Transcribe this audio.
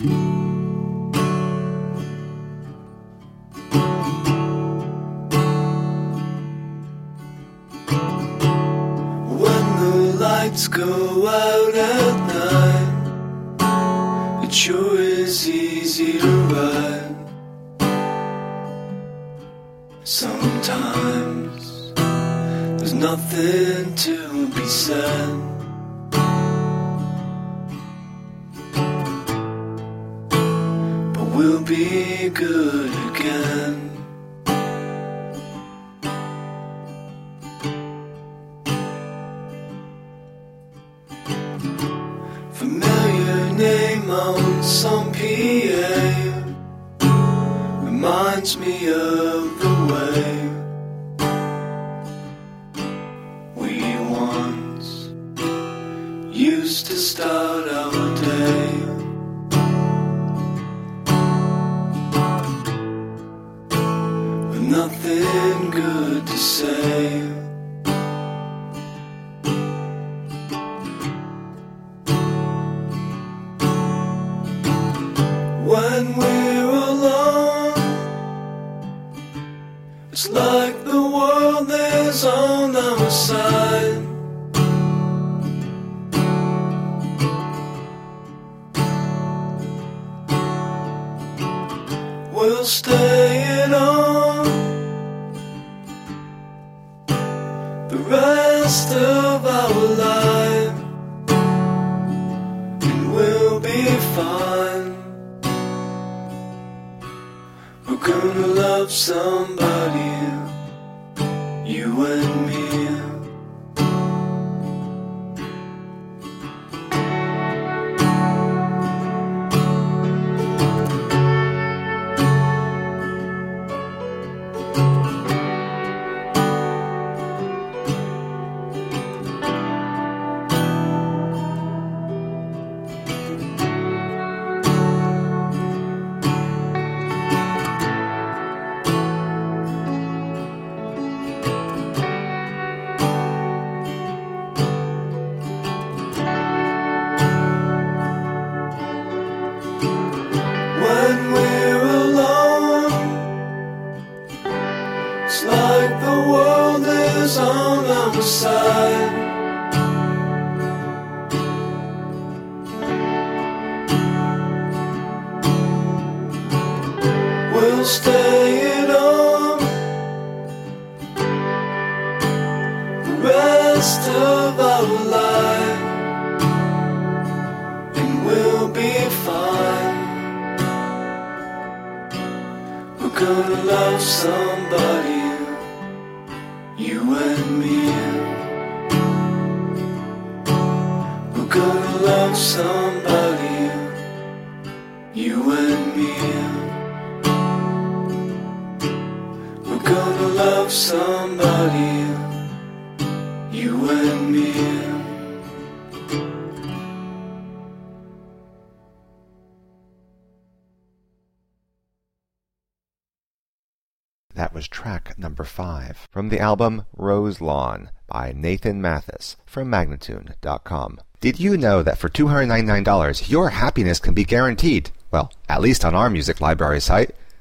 When the lights go out at night, it sure is easy to ride. Sometimes there's nothing to be said, but we'll be good again. Familiar name on some PA reminds me of the way we once used to start our day. With nothing good to say. When we're alone, it's like the world is on our side. We'll stay it on the rest of our life, and we'll be fine. We're gonna love somebody, you and me. When we're alone, it's like the world is on our side. We'll stay it on the rest of our life, and we'll be fine. We're gonna love somebody, you and me. We're gonna love somebody, you and me. We're gonna love somebody, you and me. That was track number 5 from the album Rose Lawn by Nathan Mathis from Magnatune.com. Did you know that for $299 your happiness can be guaranteed? Well, at least on our music library site.